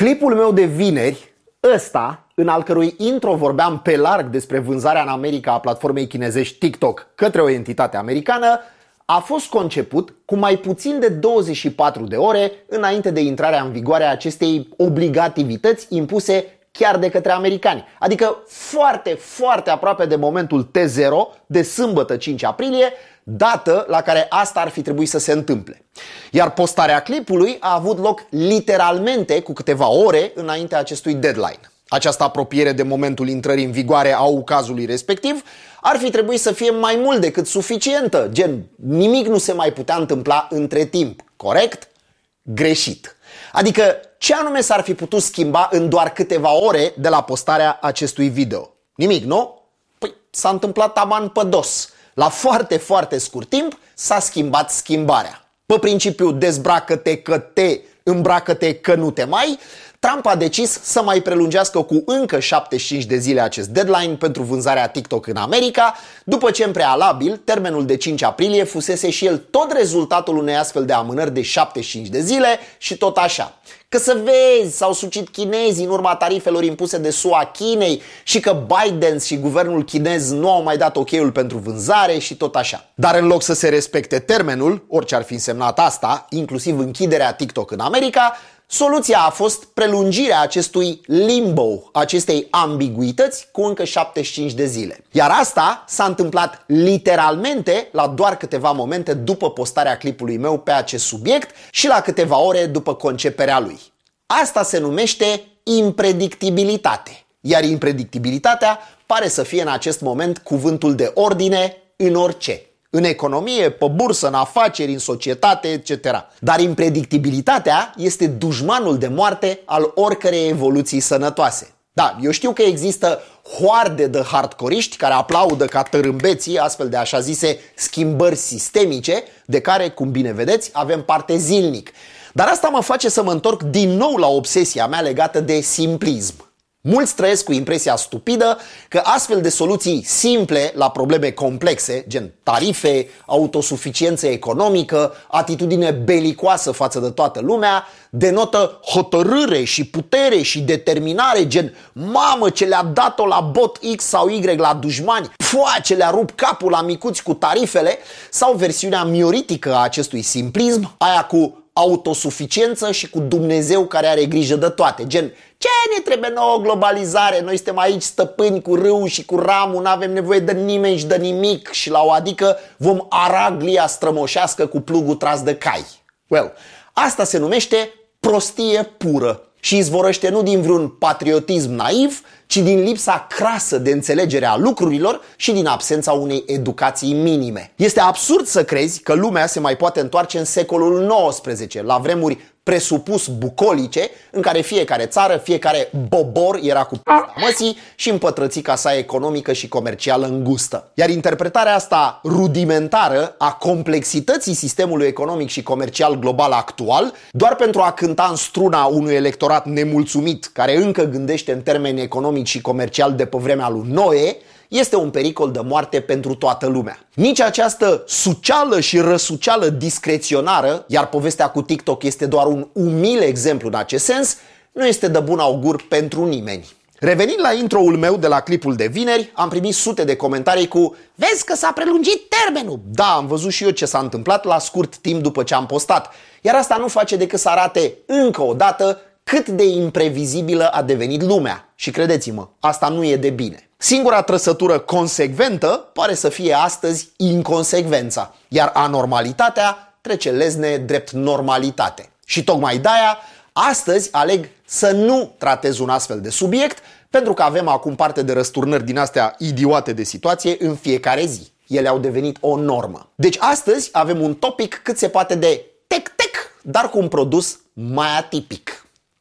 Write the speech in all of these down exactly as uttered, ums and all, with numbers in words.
Clipul meu de vineri, ăsta, în al cărui intro vorbeam pe larg despre vânzarea în America a platformei chinezești TikTok către o entitate americană, a fost conceput cu mai puțin de douăzeci și patru de ore înainte de intrarea în vigoare a acestei obligativități impuse chiar de către americani. Adică foarte, foarte aproape de momentul T zero de sâmbătă cinci aprilie, dată la care asta ar fi trebuit să se întâmple. Iar postarea clipului a avut loc literalmente cu câteva ore înaintea acestui deadline. Această apropiere de momentul intrării în vigoare a ucazului respectiv ar fi trebuit să fie mai mult decât suficientă, gen nimic nu se mai putea întâmpla între timp, corect? Greșit. Adică ce anume s-ar fi putut schimba în doar câteva ore de la postarea acestui video? Nimic, nu? Păi s-a întâmplat taman pe dos. La foarte, foarte scurt timp s-a schimbat schimbarea. Pe principiu dezbracă-te că te, îmbracă-te că nu te mai, Trump a decis să mai prelungească cu încă șaptezeci și cinci de zile acest deadline pentru vânzarea TikTok în America, după ce în prealabil termenul de cinci aprilie fusese și el tot rezultatul unei astfel de amânări de șaptezeci și cinci de zile și tot așa. Că să vezi, s-au sucit chinezii în urma tarifelor impuse de S U A Chinei și că Biden și guvernul chinez nu au mai dat ok-ul pentru vânzare și tot așa. Dar în loc să se respecte termenul, orice ar fi însemnat asta, inclusiv închiderea TikTok în America, soluția a fost prelungirea acestui limbo, acestei ambiguități cu încă șaptezeci și cinci de zile. Iar asta s-a întâmplat literalmente la doar câteva momente după postarea clipului meu pe acest subiect și la câteva ore după conceperea lui. Asta se numește impredictibilitate. Iar impredictibilitatea pare să fie în acest moment cuvântul de ordine în orice. În economie, pe bursă, în afaceri, în societate, et cetera. Dar impredictibilitatea este dușmanul de moarte al oricărei evoluții sănătoase. Da, eu știu că există hoarde de hardcoriști care aplaudă ca tărâmbeții astfel de așa zise schimbări sistemice, de care, cum bine vedeți, avem parte zilnic. Dar asta mă face să mă întorc din nou la obsesia mea legată de simplism. Mulți trăiesc cu impresia stupidă că astfel de soluții simple la probleme complexe, gen tarife, autosuficiență economică, atitudine belicoasă față de toată lumea, denotă hotărâre și putere și determinare, gen mamă ce le-a dat-o la bot X sau Y la dușmani, pua ce le-a rupt capul la micuți cu tarifele, sau versiunea mioritică a acestui simplism, aia cu autosuficiență și cu Dumnezeu care are grijă de toate. Gen, ce ne trebuie nouă globalizare? Noi suntem aici stăpâni cu râu și cu ramul, nu avem nevoie de nimeni și de nimic și la o adică vom ara glia strămoșească cu plugul tras de cai. Well, asta se numește prostie pură și izvorăște nu din vreun patriotism naiv, ci din lipsa crasă de înțelegere a lucrurilor și din absența unei educații minime. Este absurd să crezi că lumea se mai poate întoarce în secolul nouăsprezece, la vremuri presupus bucolice, în care fiecare țară, fiecare bobor era cu p***a măsii și împătrățica sa economică și comercială îngustă. Iar interpretarea asta rudimentară a complexității sistemului economic și comercial global actual, doar pentru a cânta în struna unui electorat nemulțumit care încă gândește în termeni economici și comercial de pe vremea lui Noe, este un pericol de moarte pentru toată lumea. Nici această suceală și răsuceală discreționară, iar povestea cu TikTok este doar un umil exemplu în acest sens, nu este de bun augur pentru nimeni. Revenind la intro-ul meu de la clipul de vineri, am primit sute de comentarii cu "Vezi că s-a prelungit termenul!" Da, am văzut și eu ce s-a întâmplat la scurt timp după ce am postat. Iar asta nu face decât să arate încă o dată cât de imprevizibilă a devenit lumea. Și credeți-mă, asta nu e de bine. Singura trăsătură consecventă pare să fie astăzi inconsecvența, iar anormalitatea trece lezne drept normalitate. Și tocmai de-aia, astăzi aleg să nu tratez un astfel de subiect, pentru că avem acum parte de răsturnări din astea idiote de situație în fiecare zi. Ele au devenit o normă. Deci astăzi avem un topic cât se poate de tec-tec, dar cu un produs mai atipic.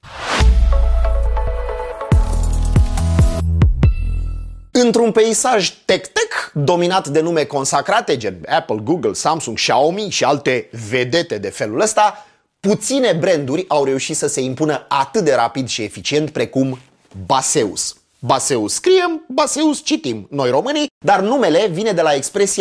Într-un peisaj tec-tec, dominat de nume consacrate, gen Apple, Google, Samsung, Xiaomi și alte vedete de felul ăsta, puține branduri au reușit să se impună atât de rapid și eficient precum Baseus. Baseus scriem, Baseus citim, noi românii, dar numele vine de la expresia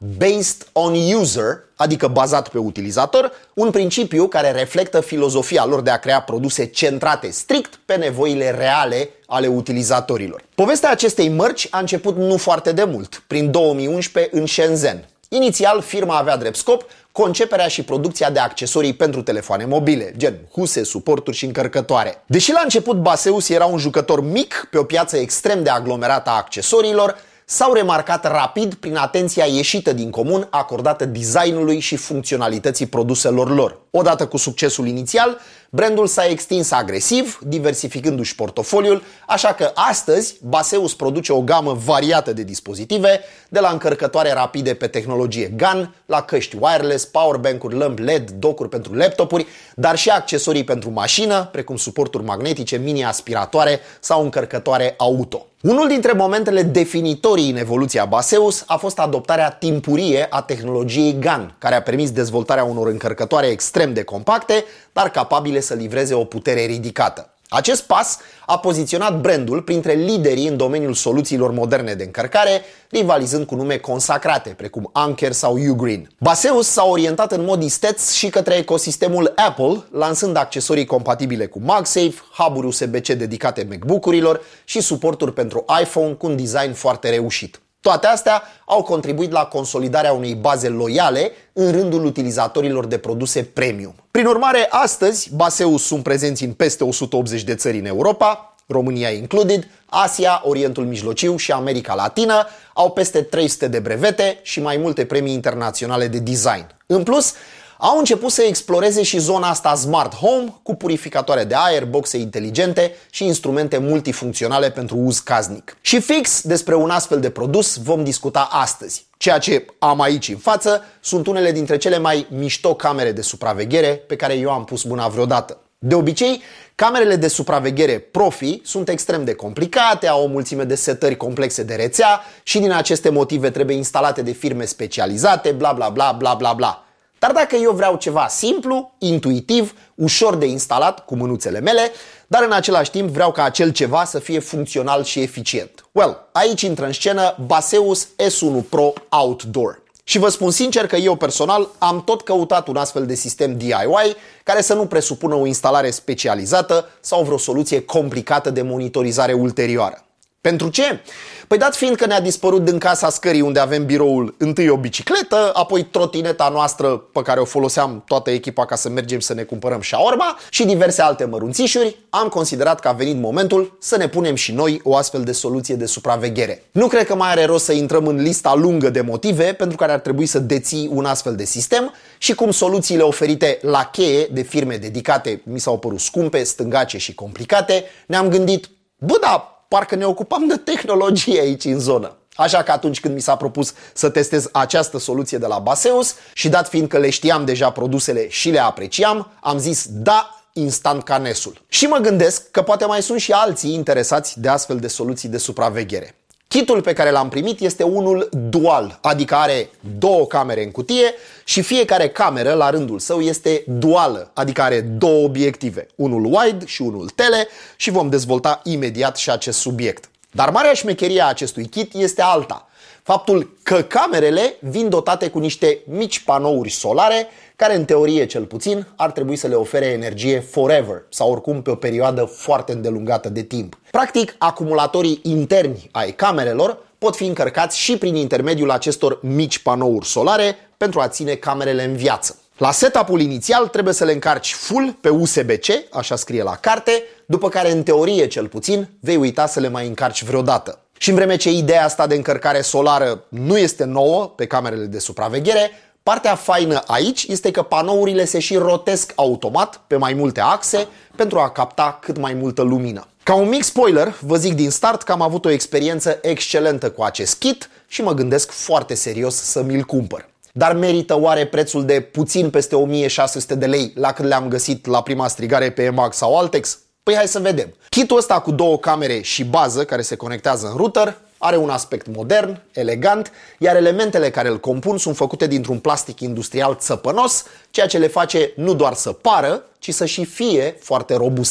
Based on User, adică bazat pe utilizator, un principiu care reflectă filozofia lor de a crea produse centrate strict pe nevoile reale ale utilizatorilor. Povestea acestei mărci a început nu foarte de mult, prin două mii unsprezece în Shenzhen. Inițial, firma avea drept scop conceperea și producția de accesorii pentru telefoane mobile, gen huse, suporturi și încărcătoare. Deși la început Baseus era un jucător mic pe o piață extrem de aglomerată a accesoriilor, s-au remarcat rapid prin atenția ieșită din comun acordată designului și funcționalității produselor lor. Odată cu succesul inițial, brandul s-a extins agresiv, diversificându-și portofoliul, așa că astăzi Baseus produce o gamă variată de dispozitive, de la încărcătoare rapide pe tehnologie GAN, la căști wireless, powerbank-uri, lămpi L E D, docuri pentru laptopuri, dar și accesorii pentru mașină, precum suporturi magnetice, mini-aspiratoare sau încărcătoare auto. Unul dintre momentele definitorii în evoluția Baseus a fost adoptarea timpurie a tehnologiei GAN, care a permis dezvoltarea unor încărcătoare extrem de compacte, dar capabile să livreze o putere ridicată. Acest pas a poziționat brandul printre liderii în domeniul soluțiilor moderne de încărcare, rivalizând cu nume consacrate, precum Anker sau Ugreen. Baseus s-a orientat în mod isteț și către ecosistemul Apple, lansând accesorii compatibile cu MagSafe, hub-uri U S B C dedicate MacBook-urilor și suporturi pentru iPhone cu un design foarte reușit. Toate astea au contribuit la consolidarea unei baze loiale în rândul utilizatorilor de produse premium. Prin urmare, astăzi, Baseus sunt prezenți în peste o sută optzeci de țări în Europa, România included, Asia, Orientul Mijlociu și America Latină, au peste trei sute de brevete și mai multe premii internaționale de design. În plus, au început să exploreze și zona asta smart home cu purificatoare de aer, boxe inteligente și instrumente multifuncționale pentru uz casnic. Și fix despre un astfel de produs vom discuta astăzi. Ceea ce am aici în față sunt unele dintre cele mai mișto camere de supraveghere pe care eu am pus mâna vreodată. De obicei, camerele de supraveghere profi sunt extrem de complicate, au o mulțime de setări complexe de rețea și din aceste motive trebuie instalate de firme specializate, bla bla bla bla bla bla. Dar dacă eu vreau ceva simplu, intuitiv, ușor de instalat cu mânuțele mele, dar în același timp vreau ca acel ceva să fie funcțional și eficient. Well, aici intră în scenă Baseus S unu Pro Outdoor. Și vă spun sincer că eu personal am tot căutat un astfel de sistem D I Y care să nu presupună o instalare specializată sau vreo soluție complicată de monitorizare ulterioară. Pentru ce? Păi dat fiind că ne-a dispărut din casa scării unde avem biroul întâi o bicicletă, apoi trotineta noastră pe care o foloseam toată echipa ca să mergem să ne cumpărăm shawarma și diverse alte mărunțișuri, am considerat că a venit momentul să ne punem și noi o astfel de soluție de supraveghere. Nu cred că mai are rost să intrăm în lista lungă de motive pentru care ar trebui să deții un astfel de sistem și cum soluțiile oferite la cheie de firme dedicate mi s-au părut scumpe, stângace și complicate, ne-am gândit, bă, da, parcă ne ocupam de tehnologie aici în zonă. Așa că atunci când mi s-a propus să testez această soluție de la Baseus și dat fiind că le știam deja produsele și le apreciam, am zis da, instant ca nesul. Și mă gândesc că poate mai sunt și alții interesați de astfel de soluții de supraveghere. Kitul pe care l-am primit este unul dual, adică are două camere în cutie și fiecare cameră la rândul său este duală, adică are două obiective, unul wide și unul tele și vom dezvolta imediat și acest subiect. Dar marea șmecherie a acestui kit este alta. Faptul că camerele vin dotate cu niște mici panouri solare care în teorie cel puțin ar trebui să le ofere energie forever sau oricum pe o perioadă foarte îndelungată de timp. Practic, acumulatorii interni ai camerelor pot fi încărcați și prin intermediul acestor mici panouri solare pentru a ține camerele în viață. La setup-ul inițial trebuie să le încarci full pe U S B C, așa scrie la carte, după care în teorie cel puțin vei uita să le mai încarci vreodată. Și în vreme ce ideea asta de încărcare solară nu este nouă pe camerele de supraveghere, partea faină aici este că panourile se și rotesc automat pe mai multe axe pentru a capta cât mai multă lumină. Ca un mic spoiler, vă zic din start că am avut o experiență excelentă cu acest kit și mă gândesc foarte serios să mi-l cumpăr. Dar merită oare prețul de puțin peste o mie șase sute de lei la cât le-am găsit la prima strigare pe EMAG sau Altex? Păi hai să vedem. Kitul ăsta cu două camere și bază care se conectează în router are un aspect modern, elegant, iar elementele care îl compun sunt făcute dintr-un plastic industrial țăpănos, ceea ce le face nu doar să pară, ci să și fie foarte robuste.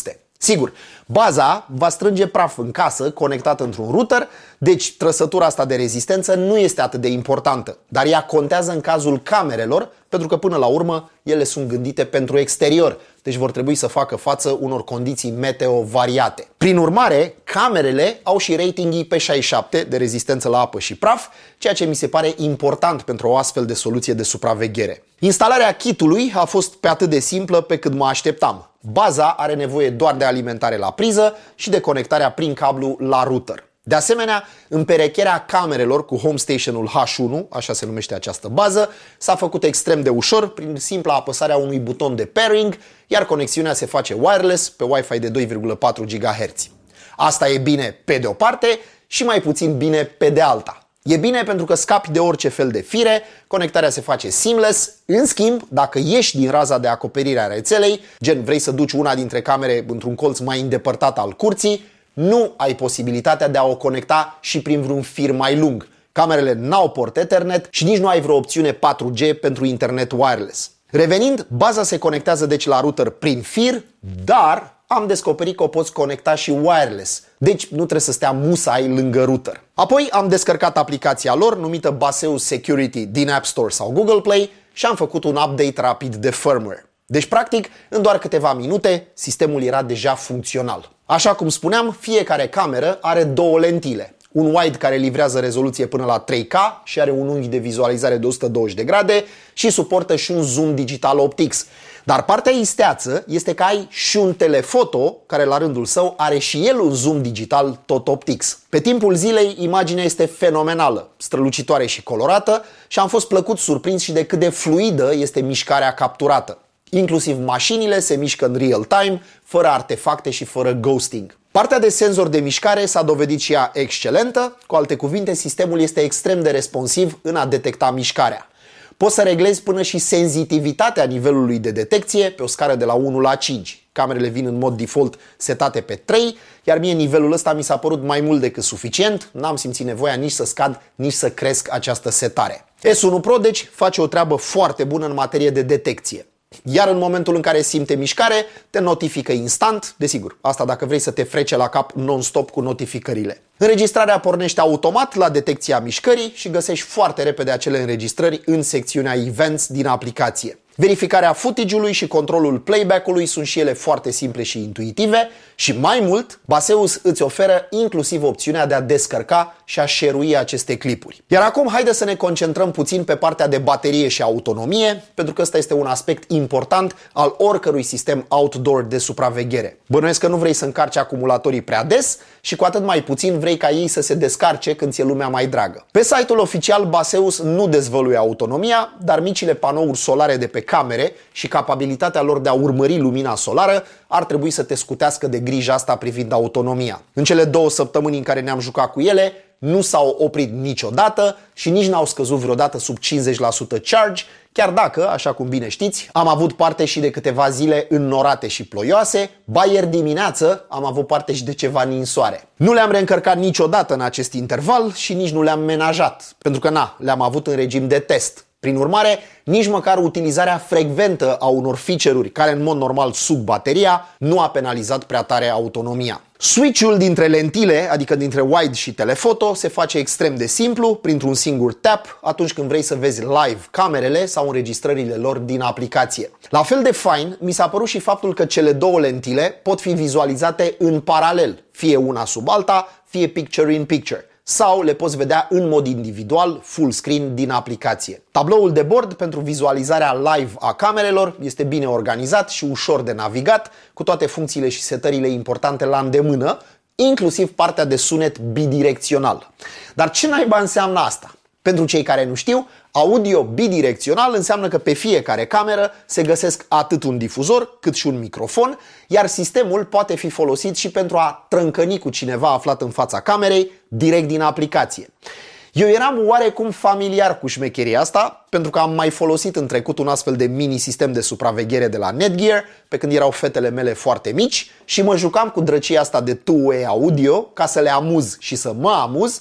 Sigur, baza va strânge praf în casă, conectată într-un router, deci trăsătura asta de rezistență nu este atât de importantă, dar ea contează în cazul camerelor, pentru că până la urmă ele sunt gândite pentru exterior, deci vor trebui să facă față unor condiții meteo variate. Prin urmare, camerele au și rating I P șaizeci și șapte de rezistență la apă și praf, ceea ce mi se pare important pentru o astfel de soluție de supraveghere. Instalarea kitului a fost pe atât de simplă pe cât mă așteptam. Baza are nevoie doar de alimentare la priză și de conectarea prin cablu la router. De asemenea, împerecherea camerelor cu Home Station-ul H unu, așa se numește această bază, s-a făcut extrem de ușor prin simpla apăsarea unui buton de pairing, iar conexiunea se face wireless pe Wi-Fi de doi virgulă patru gigahertz. Asta e bine pe de o parte și mai puțin bine pe de alta. E bine pentru că scapi de orice fel de fire, conectarea se face seamless. În schimb, dacă ieși din raza de acoperire a rețelei, gen vrei să duci una dintre camere într-un colț mai îndepărtat al curții, nu ai posibilitatea de a o conecta și prin vreun fir mai lung. Camerele n-au port Ethernet și nici nu ai vreo opțiune patru G pentru internet wireless. Revenind, baza se conectează deci la router prin fir, dar am descoperit că o poți conecta și wireless, deci nu trebuie să stea musai lângă router. Apoi am descărcat aplicația lor numită Baseus Security din App Store sau Google Play și am făcut un update rapid de firmware. Deci, practic, în doar câteva minute, sistemul era deja funcțional. Așa cum spuneam, fiecare cameră are două lentile. Un wide care livrează rezoluție până la trei K și are un unghi de vizualizare de o sută douăzeci de grade și suportă și un zoom digital optics. Dar partea isteață este că ai și un telefoto care la rândul său are și el un zoom digital tot optics. Pe timpul zilei imaginea este fenomenală, strălucitoare și colorată și am fost plăcut surprins și de cât de fluidă este mișcarea capturată. Inclusiv mașinile se mișcă în real time, fără artefacte și fără ghosting. Partea de senzor de mișcare s-a dovedit și ea excelentă, cu alte cuvinte, sistemul este extrem de responsiv în a detecta mișcarea. Poți să reglezi până și senzitivitatea nivelului de detecție pe o scară de la unu la cinci. Camerele vin în mod default setate pe trei, iar mie nivelul ăsta mi s-a părut mai mult decât suficient, n-am simțit nevoia nici să scad, nici să cresc această setare. S unu Pro, deci, face o treabă foarte bună în materie de detecție. Iar în momentul în care simte mișcare, te notifică instant, desigur, asta dacă vrei să te frece la cap non-stop cu notificările. Înregistrarea pornește automat la detecția mișcării și găsești foarte repede acele înregistrări în secțiunea Events din aplicație. Verificarea footage-ului și controlul playback-ului sunt și ele foarte simple și intuitive și mai mult, Baseus îți oferă inclusiv opțiunea de a descărca și a share-ui aceste clipuri. Iar acum haide să ne concentrăm puțin pe partea de baterie și autonomie, pentru că ăsta este un aspect important al oricărui sistem outdoor de supraveghere. Bănuiesc că nu vrei să încarci acumulatorii prea des și cu atât mai puțin vrei ca ei să se descarce când ți-e lumea mai dragă. Pe site-ul oficial Baseus nu dezvăluie autonomia, dar micile panouri solare de pe camere și capabilitatea lor de a urmări lumina solară ar trebui să te scutească de grija asta privind autonomia. În cele două săptămâni în care ne-am jucat cu ele, nu s-au oprit niciodată și nici n-au scăzut vreodată sub cincizeci la sută charge, chiar dacă, așa cum bine știți, am avut parte și de câteva zile înnorate și ploioase, ba ieri dimineață am avut parte și de ceva ninsoare. Nu le-am reîncărcat niciodată în acest interval și nici nu le-am menajat, pentru că na, le-am avut în regim de test. Prin urmare, nici măcar utilizarea frecventă a unor feature-uri care în mod normal suc bateria nu a penalizat prea tare autonomia. Switch-ul dintre lentile, adică dintre wide și telefoto, se face extrem de simplu, printr-un singur tap, atunci când vrei să vezi live camerele sau înregistrările lor din aplicație. La fel de fain, mi s-a părut și faptul că cele două lentile pot fi vizualizate în paralel, fie una sub alta, fie picture-in-picture. Sau le poți vedea în mod individual, full screen, din aplicație. Tabloul de bord pentru vizualizarea live a camerelor este bine organizat și ușor de navigat, cu toate funcțiile și setările importante la îndemână, inclusiv partea de sunet bidirecțional. Dar ce naiba înseamnă asta? Pentru cei care nu știu, audio bidirecțional înseamnă că pe fiecare cameră se găsesc atât un difuzor cât și un microfon, iar sistemul poate fi folosit și pentru a trâncăni cu cineva aflat în fața camerei direct din aplicație. Eu eram oarecum familiar cu șmecheria asta, pentru că am mai folosit în trecut un astfel de mini-sistem de supraveghere de la Netgear, pe când erau fetele mele foarte mici și mă jucam cu drăcia asta de two-way audio ca să le amuz și să mă amuz,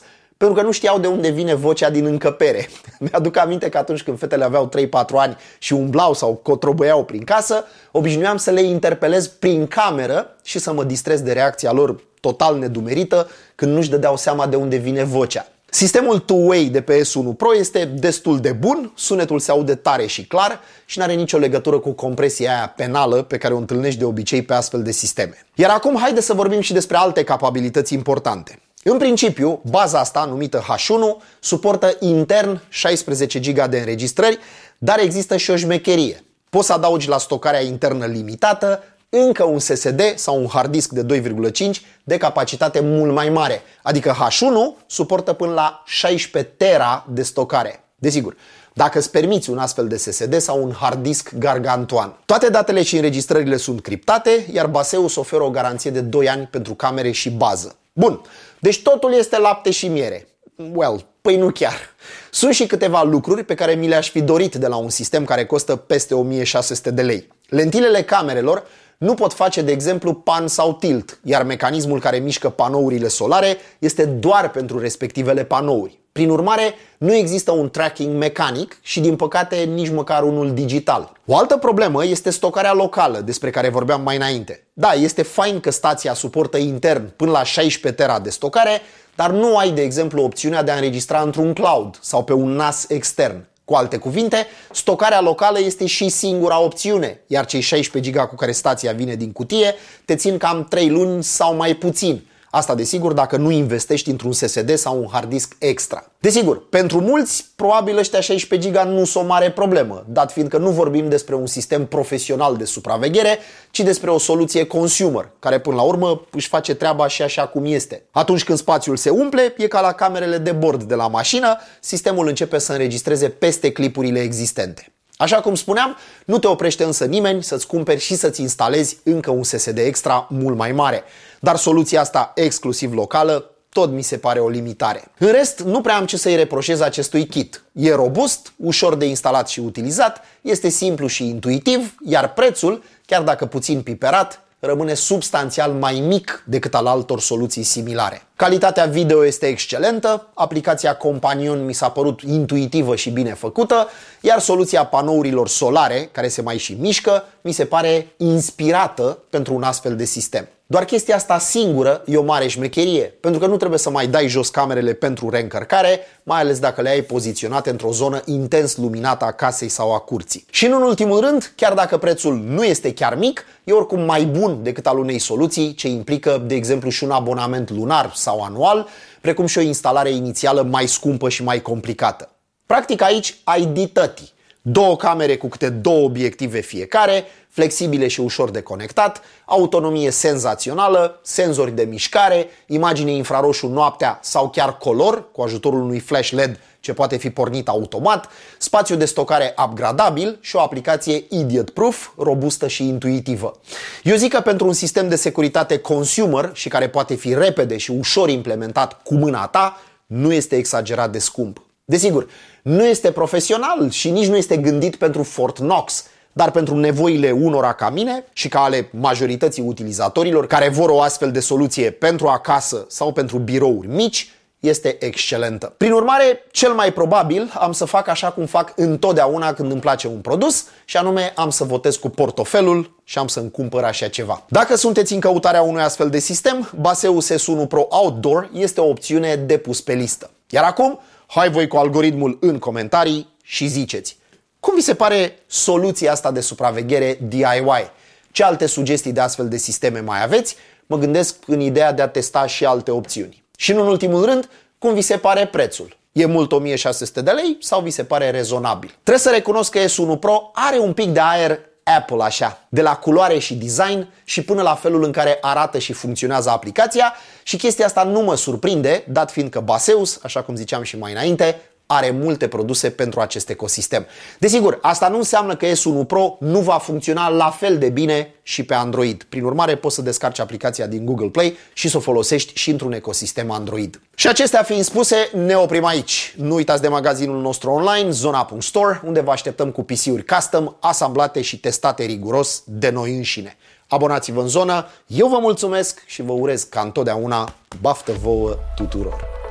pentru că nu știau de unde vine vocea din încăpere. Mi-aduc aminte că atunci când fetele aveau trei patru ani și umblau sau cotrobăiau prin casă, obișnuiam să le interpelez prin cameră și să mă distrez de reacția lor total nedumerită când nu-și dădeau seama de unde vine vocea. Sistemul two-way de pe S unu Pro este destul de bun, sunetul se aude tare și clar și nu are nicio legătură cu compresia aia penală pe care o întâlnești de obicei pe astfel de sisteme. Iar acum haide să vorbim și despre alte capabilități importante. În principiu, baza asta, numită H unu, suportă intern șaisprezece giga de înregistrări, dar există și o șmecherie. Poți să adaugi la stocarea internă limitată încă un S S D sau un hard disk de doi virgulă cinci de capacitate mult mai mare, adică H unu suportă până la șaisprezece tera de stocare. Desigur, dacă îți permiți un astfel de S S D sau un hard disk gargantuan. Toate datele și înregistrările sunt criptate, iar Baseus oferă o garanție de doi ani pentru camere și bază. Bun, deci totul este lapte și miere. Well, păi nu chiar. Sunt și câteva lucruri pe care mi le-aș fi dorit de la un sistem care costă peste o mie șase sute de lei. Lentilele camerelor nu pot face, de exemplu, pan sau tilt, iar mecanismul care mișcă panourile solare este doar pentru respectivele panouri. Prin urmare, nu există un tracking mecanic și, din păcate, nici măcar unul digital. O altă problemă este stocarea locală, despre care vorbeam mai înainte. Da, este fain că stația suportă intern până la șaisprezece tera de stocare, dar nu ai, de exemplu, opțiunea de a înregistra într-un cloud sau pe un N A S extern. Cu alte cuvinte, stocarea locală este și singura opțiune, iar cei șaisprezece giga cu care stația vine din cutie te țin cam trei luni sau mai puțin. Asta desigur dacă nu investești într-un S S D sau un hard disk extra. Desigur, pentru mulți, probabil ăștia șaisprezece giga nu sunt o mare problemă, dat fiindcă nu vorbim despre un sistem profesional de supraveghere, ci despre o soluție consumer, care până la urmă își face treaba și așa cum este. Atunci când spațiul se umple, e ca la camerele de bord de la mașină, sistemul începe să înregistreze peste clipurile existente. Așa cum spuneam, nu te oprește însă nimeni să-ți cumperi și să-ți instalezi încă un S S D extra mult mai mare. Dar soluția asta exclusiv locală tot mi se pare o limitare. În rest, nu prea am ce să-i reproșez acestui kit. E robust, ușor de instalat și utilizat, este simplu și intuitiv, iar prețul, chiar dacă puțin piperat, rămâne substanțial mai mic decât al altor soluții similare. Calitatea video este excelentă, aplicația Companion mi s-a părut intuitivă și bine făcută, iar soluția panourilor solare, care se mai și mișcă, mi se pare inspirată pentru un astfel de sistem. Doar chestia asta singură e o mare șmecherie, pentru că nu trebuie să mai dai jos camerele pentru reîncărcare, mai ales dacă le ai poziționate într-o zonă intens luminată a casei sau a curții. Și în ultimul rând, chiar dacă prețul nu este chiar mic, e oricum mai bun decât al unei soluții ce implică, de exemplu, și un abonament lunar sau anual, precum și o instalare inițială mai scumpă și mai complicată. Practic aici ai ditătii. Două camere cu câte două obiective fiecare, flexibile și ușor de conectat, autonomie senzațională, senzori de mișcare, imagine infraroșu noaptea sau chiar color cu ajutorul unui flash L E D ce poate fi pornit automat, spațiu de stocare upgradabil și o aplicație idiot-proof, robustă și intuitivă. Eu zic că pentru un sistem de securitate consumer și care poate fi repede și ușor implementat cu mâna ta, nu este exagerat de scump. Desigur, nu este profesional și nici nu este gândit pentru Fort Knox, dar pentru nevoile unora ca mine și ca ale majorității utilizatorilor care vor o astfel de soluție pentru acasă sau pentru birouri mici, este excelentă. Prin urmare, cel mai probabil am să fac așa cum fac întotdeauna când îmi place un produs, și anume am să votez cu portofelul și am să-mi cumpăr așa ceva. Dacă sunteți în căutarea unui astfel de sistem, Baseus S unu Pro Outdoor este o opțiune de pus pe listă. Iar acum, hai voi cu algoritmul în comentarii și ziceți: cum vi se pare soluția asta de supraveghere D I Y? Ce alte sugestii de astfel de sisteme mai aveți? Mă gândesc în ideea de a testa și alte opțiuni. Și în ultimul rând, cum vi se pare prețul? E mult o mie șase sute de lei sau vi se pare rezonabil? Trebuie să recunosc că S unu Pro are un pic de aer Apple așa, de la culoare și design și până la felul în care arată și funcționează aplicația, și chestia asta nu mă surprinde, dat fiind că Baseus, așa cum ziceam și mai înainte, are multe produse pentru acest ecosistem. Desigur, asta nu înseamnă că S unu Pro nu va funcționa la fel de bine și pe Android. Prin urmare, poți să descarci aplicația din Google Play și să o folosești și într-un ecosistem Android. Și acestea fiind spuse, ne oprim aici. Nu uitați de magazinul nostru online, zona punct store, unde vă așteptăm cu P C-uri custom, asamblate și testate riguros de noi înșine. Abonați-vă în zonă, eu vă mulțumesc și vă urez ca întotdeauna baftă vouă tuturor!